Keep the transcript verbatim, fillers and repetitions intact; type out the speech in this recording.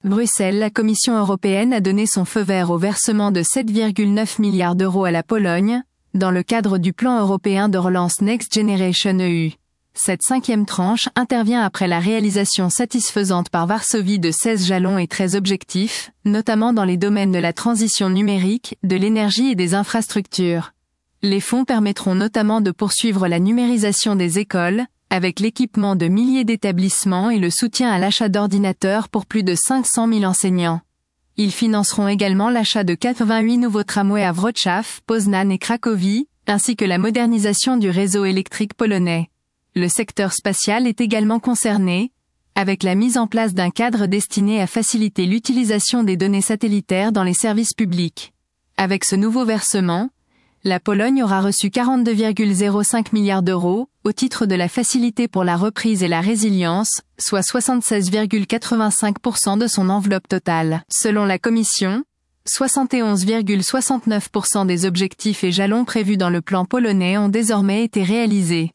Bruxelles. La Commission européenne a donné son feu vert au versement de sept virgule neuf milliards d'euros à la Pologne, dans le cadre du plan européen de relance Next Generation E U. Cette cinquième tranche intervient après la réalisation satisfaisante par Varsovie de seize jalons et treize objectifs, notamment dans les domaines de la transition numérique, de l'énergie et des infrastructures. Les fonds permettront notamment de poursuivre la numérisation des écoles, avec l'équipement de milliers d'établissements et le soutien à l'achat d'ordinateurs pour plus de cinq cent mille enseignants. Ils financeront également l'achat de quatre-vingt-huit nouveaux tramways à Wrocław, Poznań et Cracovie, ainsi que la modernisation du réseau électrique polonais. Le secteur spatial est également concerné, avec la mise en place d'un cadre destiné à faciliter l'utilisation des données satellitaires dans les services publics. Avec ce nouveau versement, la Pologne aura reçu quarante-deux virgule zéro cinq milliards d'euros, au titre de la Facilité pour la reprise et la résilience, soit soixante-seize virgule quatre-vingt-cinq pour cent de son enveloppe totale. Selon la Commission, soixante et onze virgule soixante-neuf pour cent des objectifs et jalons prévus dans le plan polonais ont désormais été réalisés.